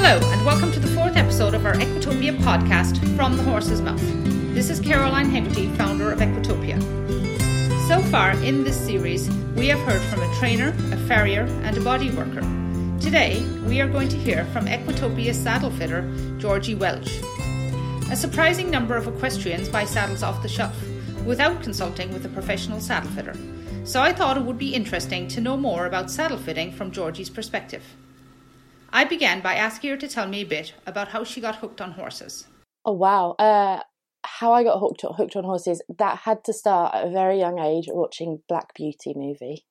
Hello and welcome to the fourth episode of our Equitopia podcast, From the Horse's Mouth. This is Caroline Hegarty, founder of Equitopia. So far in this series, we have heard from a trainer, a farrier and a body worker. Today, we are going to hear from Equitopia's saddle fitter, Georgie Welch. A surprising number of equestrians buy saddles off the shelf, without consulting with a professional saddle fitter. So I thought it would be interesting to know more about saddle fitting from Georgie's perspective. I began by asking her to tell me a bit about how she got hooked on horses. Oh, wow. How I got hooked on horses, that had to start at a very young age watching Black Beauty movie.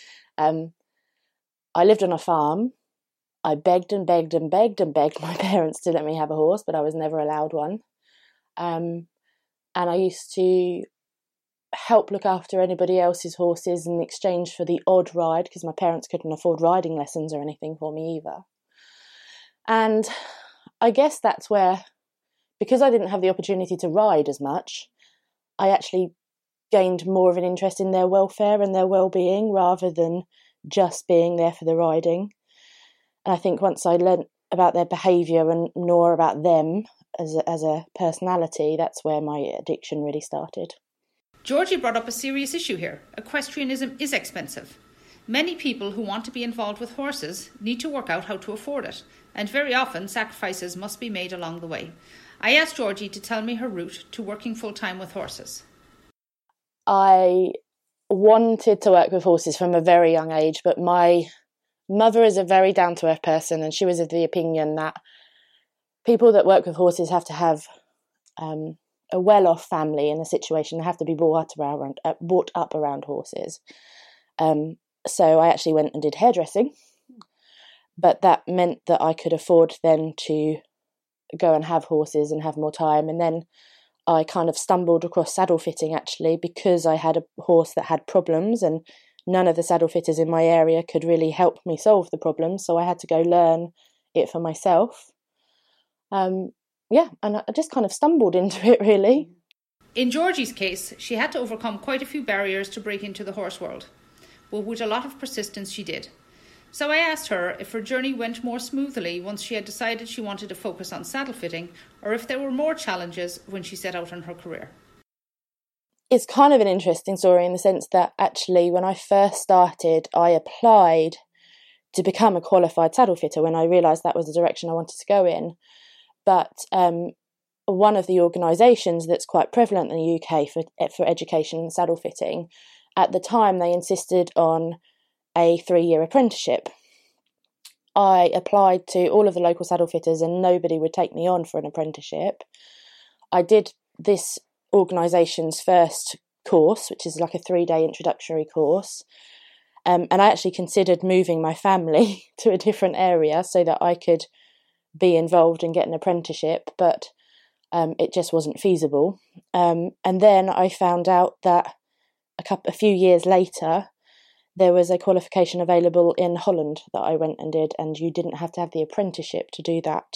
I lived on a farm. I begged my parents to let me have a horse, but I was never allowed one. And I used to help look after anybody else's horses in exchange for the odd ride, because my parents couldn't afford riding lessons or anything for me either. And I guess that's where, because I didn't have the opportunity to ride as much, I actually gained more of an interest in their welfare and their well-being rather than just being there for the riding. And I think once I learnt about their behaviour and more about them as a personality, that's where my addiction really started. Georgie brought up a serious issue here. Equestrianism is expensive. Many people who want to be involved with horses need to work out how to afford it, and very often sacrifices must be made along the way. I asked Georgie to tell me her route to working full-time with horses. I wanted to work with horses from a very young age, but my mother is a very down-to-earth person, and she was of the opinion that people that work with horses have to have a well-off family in a situation. They have to be brought up around horses. So I actually went and did hairdressing, but that meant that I could afford then to go and have horses and have more time. And then I kind of stumbled across saddle fitting actually, because I had a horse that had problems and none of the saddle fitters in my area could really help me solve the problems. So I had to go learn it for myself. And I just kind of stumbled into it really. In Georgie's case, she had to overcome quite a few barriers to break into the horse world, but with a lot of persistence she did. So I asked her if her journey went more smoothly once she had decided she wanted to focus on saddle fitting, or if there were more challenges when she set out on her career. It's kind of an interesting story in the sense that actually when I first started, I applied to become a qualified saddle fitter when I realised that was the direction I wanted to go in. But one of the organisations that's quite prevalent in the UK for education and saddle fitting, at the time they insisted on a 3-year apprenticeship. I applied to all of the local saddle fitters and nobody would take me on for an apprenticeship. I did this organisation's first course, which is like a 3-day introductory course. And I actually considered moving my family to a different area so that I could be involved and get an apprenticeship, but it just wasn't feasible. And then I found out that a few years later, there was a qualification available in Holland that I went and did, and you didn't have to have the apprenticeship to do that.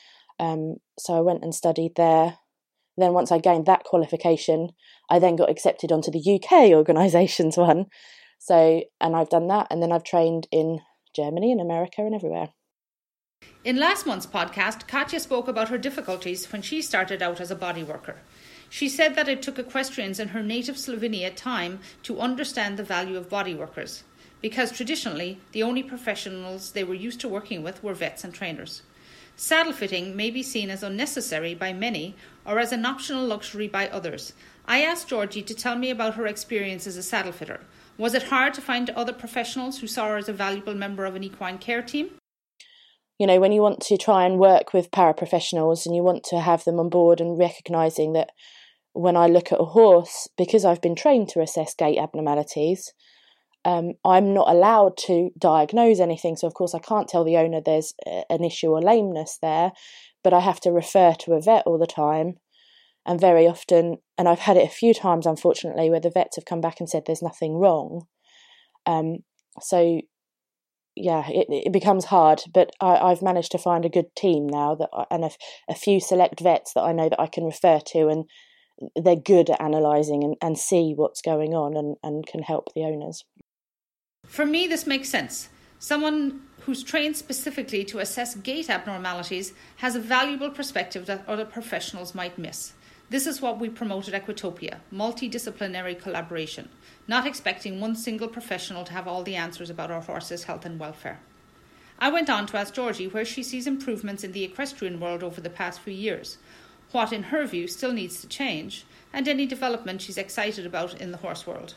So I went and studied there. Then once I gained that qualification, I then got accepted onto the UK organisation's one. And I've done that, and then I've trained in Germany and America and everywhere. In last month's podcast, Katja spoke about her difficulties when she started out as a body worker. She said that it took equestrians in her native Slovenia time to understand the value of body workers, because traditionally the only professionals they were used to working with were vets and trainers. Saddle fitting may be seen as unnecessary by many or as an optional luxury by others. I asked Georgie to tell me about her experience as a saddle fitter. Was it hard to find other professionals who saw her as a valuable member of an equine care team? You know, when you want to try and work with paraprofessionals and you want to have them on board, and recognising that when I look at a horse, because I've been trained to assess gait abnormalities, I'm not allowed to diagnose anything. So, of course, I can't tell the owner there's an issue or lameness there, but I have to refer to a vet all the time. And very often, and I've had it a few times, unfortunately, where the vets have come back and said there's nothing wrong. It becomes hard, but I've managed to find a good team now and a few select vets that I know that I can refer to, and they're good at analysing and see what's going on and can help the owners. For me, this makes sense. Someone who's trained specifically to assess gait abnormalities, has a valuable perspective that other professionals might miss. This is what we promote at Equitopia, multidisciplinary collaboration, not expecting one single professional to have all the answers about our horses' health and welfare. I went on to ask Georgie where she sees improvements in the equestrian world over the past few years, what in her view still needs to change, and any development she's excited about in the horse world.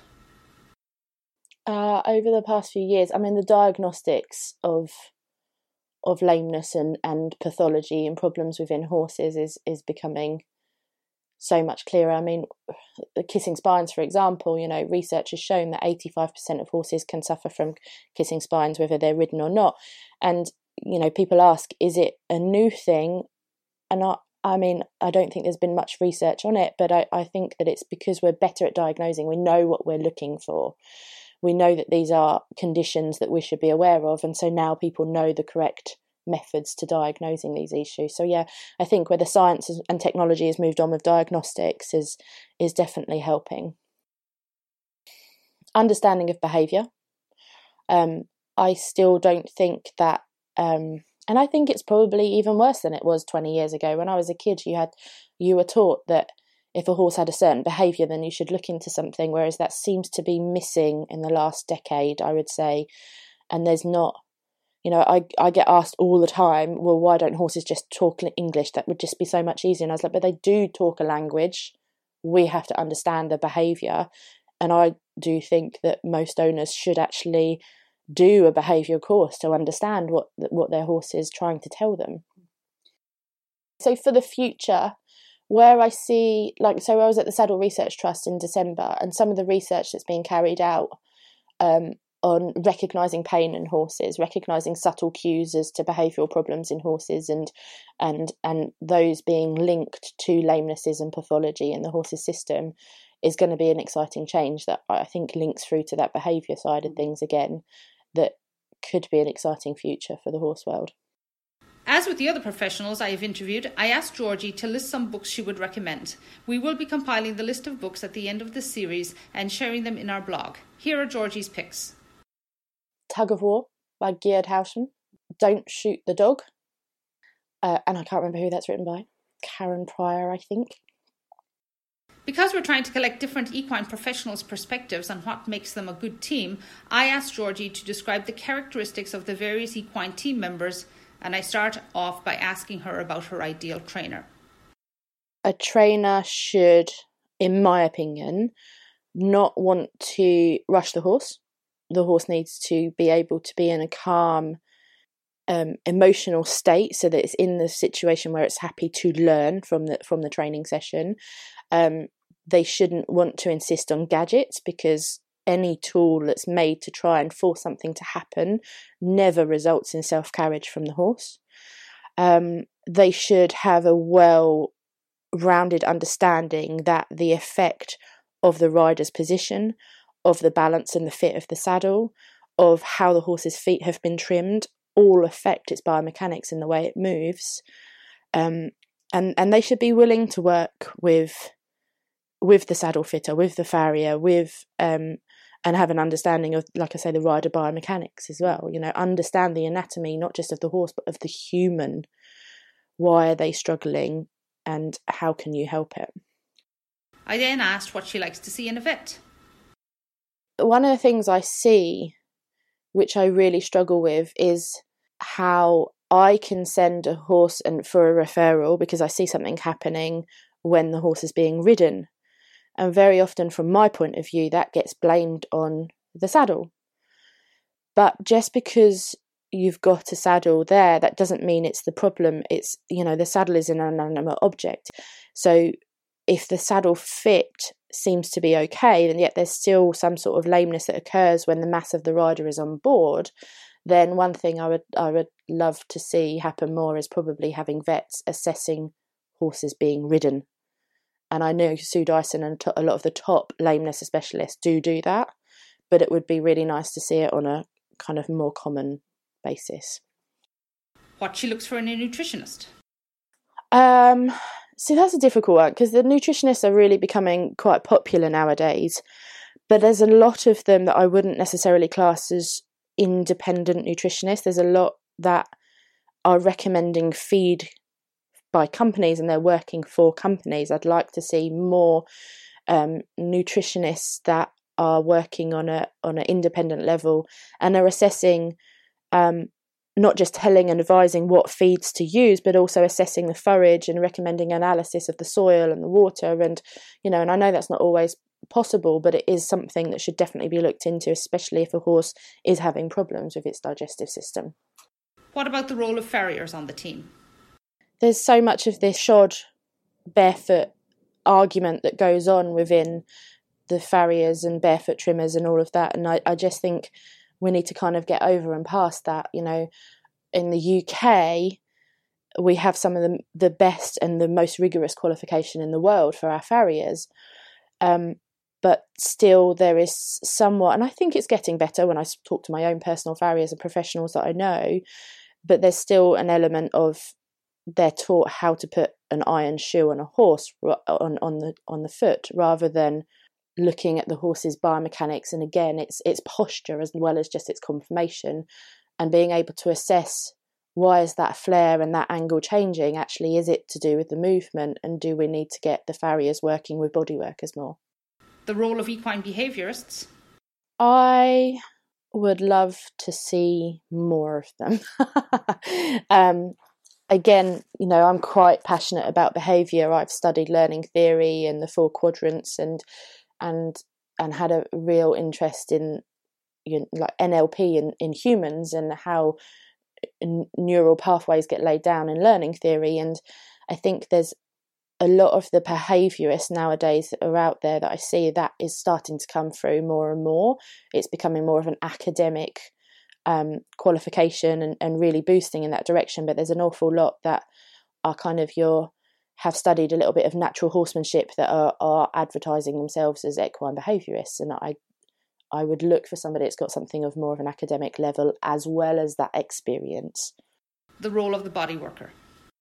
Over the past few years, I mean, the diagnostics of lameness and pathology and problems within horses is becoming so much clearer. I mean, the kissing spines, for example, research has shown that 85% of horses can suffer from kissing spines, whether they're ridden or not. And, people ask, is it a new thing? And I mean, I don't think there's been much research on it, but I think that it's because we're better at diagnosing. We know what we're looking for. We know that these are conditions that we should be aware of. And so now people know the correct methods to diagnosing these issues. So yeah, I think where the science and technology has moved on with diagnostics is definitely helping. Understanding of behaviour. I still don't think that, and I think it's probably even worse than it was 20 years ago. When I was a kid, you were taught that if a horse had a certain behaviour, then you should look into something, whereas that seems to be missing in the last decade, I would say. And there's not, I get asked all the time, well, why don't horses just talk English? That would just be so much easier. And I was like, but they do talk a language. We have to understand the behaviour. And I do think that most owners should actually do a behavioural course to understand what their horse is trying to tell them. So for the future, where I see, I was at the Saddle Research Trust in December, and some of the research that's being carried out on recognising pain in horses, recognising subtle cues as to behavioural problems in horses, and those being linked to lamenesses and pathology in the horse's system, is going to be an exciting change that I think links through to that behaviour side of things again, that could be an exciting future for the horse world. As with the other professionals I have interviewed, I asked Georgie to list some books she would recommend. We will be compiling the list of books at the end of this series and sharing them in our blog. Here are Georgie's picks. Tug of War by Gerd Hauschen. Don't Shoot the Dog. And I can't remember who that's written by. Karen Pryor, I think. Because we're trying to collect different equine professionals' perspectives on what makes them a good team, I asked Georgie to describe the characteristics of the various equine team members, and I start off by asking her about her ideal trainer. A trainer should, in my opinion, not want to rush the horse. The horse needs to be able to be in a calm, emotional state, so that it's in the situation where it's happy to learn from the training session. They shouldn't want to insist on gadgets, because any tool that's made to try and force something to happen never results in self-carriage from the horse. They should have a well-rounded understanding that the effect of the rider's position, of the balance and the fit of the saddle, of how the horse's feet have been trimmed, all affect its biomechanics in the way it moves. And they should be willing to work with the saddle fitter, with the farrier, and have an understanding of, like I say, the rider biomechanics as well. Understand the anatomy, not just of the horse, but of the human. Why are they struggling, and how can you help it? I then asked what she likes to see in a vet. One of the things I see, which I really struggle with, is how I can send a horse for a referral because I see something happening when the horse is being ridden. And very often, from my point of view, that gets blamed on the saddle. But just because you've got a saddle there, that doesn't mean it's the problem. It's, the saddle is an inanimate object. So if the saddle fit seems to be okay, then yet there's still some sort of lameness that occurs when the mass of the rider is on board, then one thing I would love to see happen more is probably having vets assessing horses being ridden. And I know Sue Dyson and a lot of the top lameness specialists do that, but it would be really nice to see it on a kind of more common basis. What she looks for in a nutritionist? See, that's a difficult one, because the nutritionists are really becoming quite popular nowadays, but there's a lot of them that I wouldn't necessarily class as independent nutritionists. There's a lot that are recommending feed by companies and they're working for companies. I'd like to see more nutritionists that are working on an independent level and are assessing, not just telling and advising what feeds to use, but also assessing the forage and recommending analysis of the soil and the water. And, and I know that's not always possible, but it is something that should definitely be looked into, especially if a horse is having problems with its digestive system. What about the role of farriers on the team? There's so much of this shod barefoot argument that goes on within the farriers and barefoot trimmers and all of that. And I just think we need to kind of get over and past that. In the UK, we have some of the best and the most rigorous qualification in the world for our farriers. But still there is somewhat, and I think it's getting better when I talk to my own personal farriers and professionals that I know, but there's still an element of they're taught how to put an iron shoe on a horse on the foot rather than looking at the horse's biomechanics. And again, it's posture as well as just its conformation, and being able to assess why is that flare and that angle changing. Actually, is it to do with the movement, and do we need to get the farriers working with body workers more? The role of equine behaviourists? I would love to see more of them. Again, I'm quite passionate about behaviour. I've studied learning theory and the 4 quadrants and had a real interest in like NLP in humans and how neural pathways get laid down in learning theory. And I think there's a lot of the behaviourists nowadays that are out there that I see that is starting to come through more and more. It's becoming more of an academic qualification and really boosting in that direction. But there's an awful lot that are kind of have studied a little bit of natural horsemanship that are advertising themselves as equine behaviourists. And I would look for somebody that's got something of more of an academic level as well as that experience. The role of the body worker.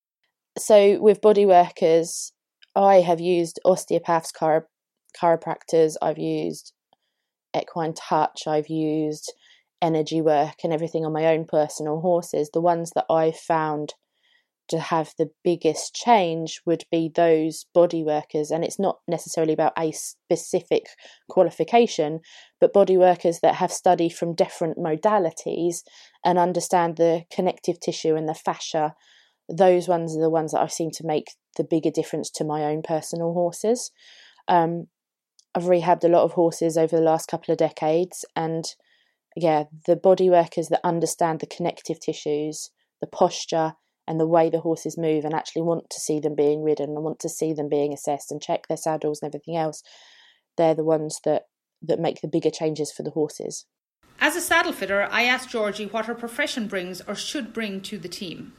So with body workers, I have used osteopaths, chiropractors, I've used equine touch, I've used energy work and everything on my own personal horses. The ones that I've found to have the biggest change would be those body workers, and it's not necessarily about a specific qualification, but body workers that have studied from different modalities and understand the connective tissue and the fascia. Those ones are the ones that I seem to make the bigger difference to my own personal horses. I've rehabbed a lot of horses over the last couple of decades, and the body workers that understand the connective tissues, the posture and the way the horses move, and actually want to see them being ridden and want to see them being assessed and check their saddles and everything else, they're the ones that make the bigger changes for the horses. As a saddle fitter, I asked Georgie what her profession brings or should bring to the team.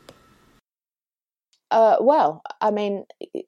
Well, I mean,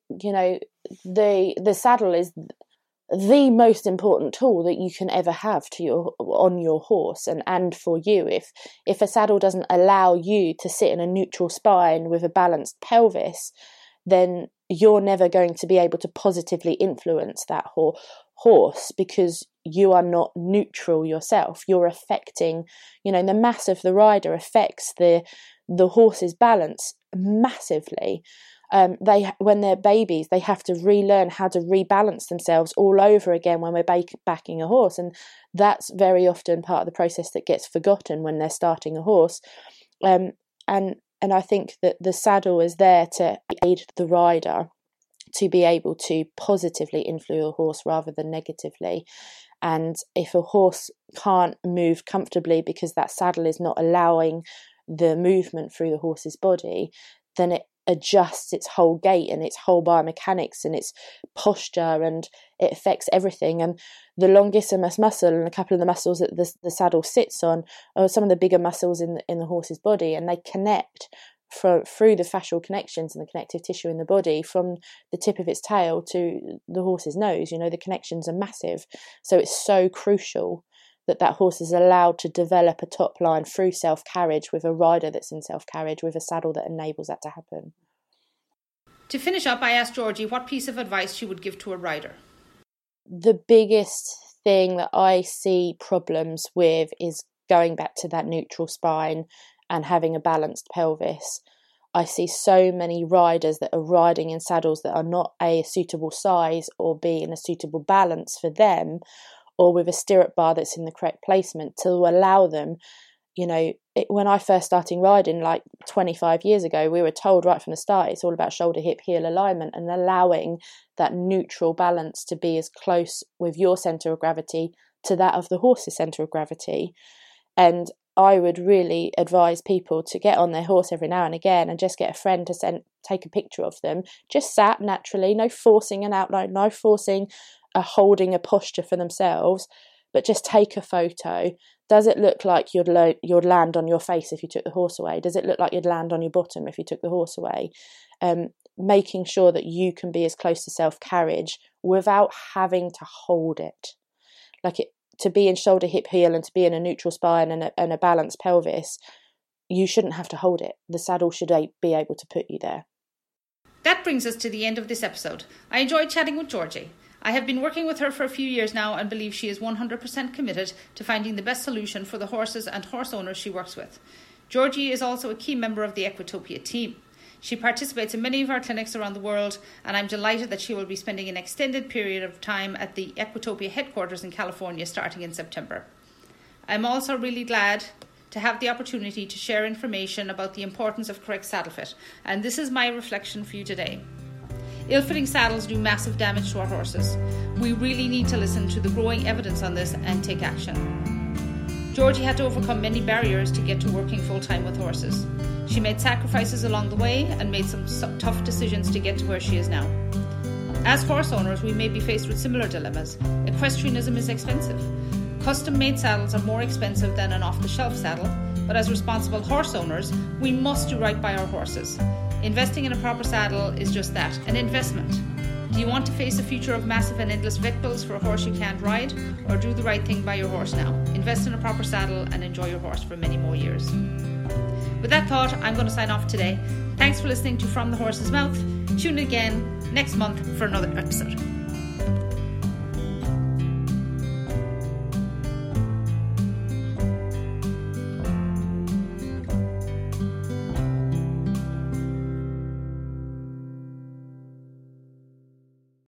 the saddle is the most important tool that you can ever have on your horse and for you. If a saddle doesn't allow you to sit in a neutral spine with a balanced pelvis, then you're never going to be able to positively influence that horse because you are not neutral yourself. You're affecting, the mass of the rider affects the horse's balance massively. When they're babies, they have to relearn how to rebalance themselves all over again when we're backing a horse, and that's very often part of the process that gets forgotten when they're starting a horse. And I think that the saddle is there to aid the rider to be able to positively influence a horse rather than negatively. And if a horse can't move comfortably because that saddle is not allowing the movement through the horse's body, then it adjusts its whole gait and its whole biomechanics and its posture, and it affects everything. And the longissimus muscle and a couple of the muscles that the saddle sits on are some of the bigger muscles in the horse's body, and they connect through the fascial connections and the connective tissue in the body from the tip of its tail to the horse's nose. The connections are massive, so it's so crucial that horse is allowed to develop a top line through self-carriage with a rider that's in self-carriage with a saddle that enables that to happen. To finish up, I asked Georgie what piece of advice she would give to a rider. The biggest thing that I see problems with is going back to that neutral spine and having a balanced pelvis. I see so many riders that are riding in saddles that are not A, a suitable size, or B, in a suitable balance for them, or with a stirrup bar that's in the correct placement to allow them, when I first started riding like 25 years ago, we were told right from the start it's all about shoulder, hip, heel alignment and allowing that neutral balance to be as close with your centre of gravity to that of the horse's centre of gravity. And I would really advise people to get on their horse every now and again and just get a friend to take a picture of them, just sat naturally, no forcing an outline, no forcing holding a posture for themselves, but just take a photo. Does it look like you'd land on your face if you took the horse away? Does it look like you'd land on your bottom if you took the horse away? Making sure that you can be as close to self-carriage without having to hold it. To be in shoulder, hip, heel, and to be in a neutral spine and a balanced pelvis, you shouldn't have to hold it. The saddle should be able to put you there. That brings us to the end of this episode. I enjoyed chatting with Georgie. I have been working with her for a few years now and believe she is 100% committed to finding the best solution for the horses and horse owners she works with. Georgie is also a key member of the Equitopia team. She participates in many of our clinics around the world, and I'm delighted that she will be spending an extended period of time at the Equitopia headquarters in California starting in September. I'm also really glad to have the opportunity to share information about the importance of correct saddle fit, and this is my reflection for you today. Ill-fitting saddles do massive damage to our horses. We really need to listen to the growing evidence on this and take action. Georgie had to overcome many barriers to get to working full-time with horses. She made sacrifices along the way and made some tough decisions to get to where she is now. As horse owners, we may be faced with similar dilemmas. Equestrianism is expensive. Custom-made saddles are more expensive than an off-the-shelf saddle, but as responsible horse owners, we must do right by our horses. Investing in a proper saddle is just that, an investment. Do you want to face a future of massive and endless vet bills for a horse you can't ride? Or do the right thing by your horse now? Invest in a proper saddle and enjoy your horse for many more years. With that thought, I'm going to sign off today. Thanks for listening to From the Horse's Mouth. Tune in again next month for another episode.